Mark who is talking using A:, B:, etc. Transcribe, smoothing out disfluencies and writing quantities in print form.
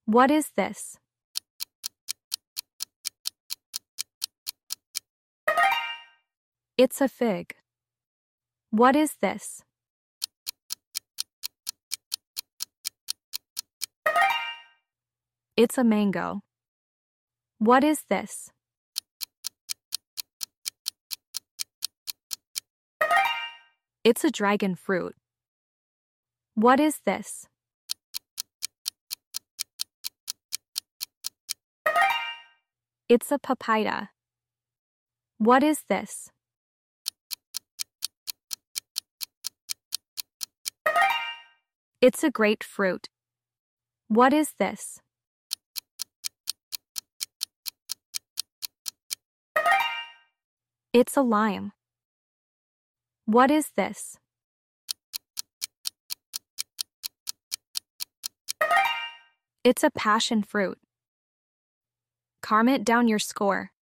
A: What is this? It's a fig. What is this? It's a mango. What is this? It's a dragon fruit. What is this? It's a papaya. What is this? It's a grapefruit. What is this? It's a lime. What is this? It's a passion fruit. Comment down your score.